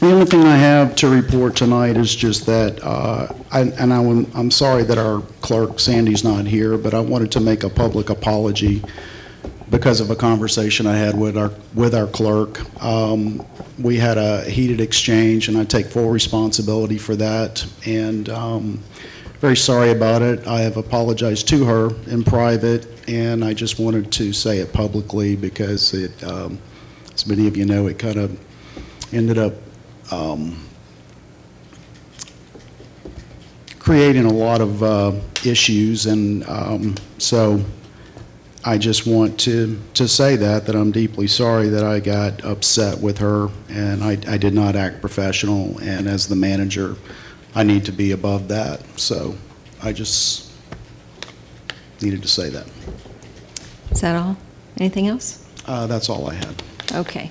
The only thing I have to report tonight is just that, I'm sorry that our clerk, Sandy's not here, but I wanted to make a public apology because of a conversation I had with our clerk. We had a heated exchange, and I take full responsibility for that, and very sorry about it. I have apologized to her in private, and I just wanted to say it publicly because it, as many of you know, it kind of ended up creating a lot of issues, and so I just want to say that I'm deeply sorry that I got upset with her, and I did not act professional, and as the manager, I need to be above that. So I just needed to say that. Is that all? Anything else? That's all I had. Okay.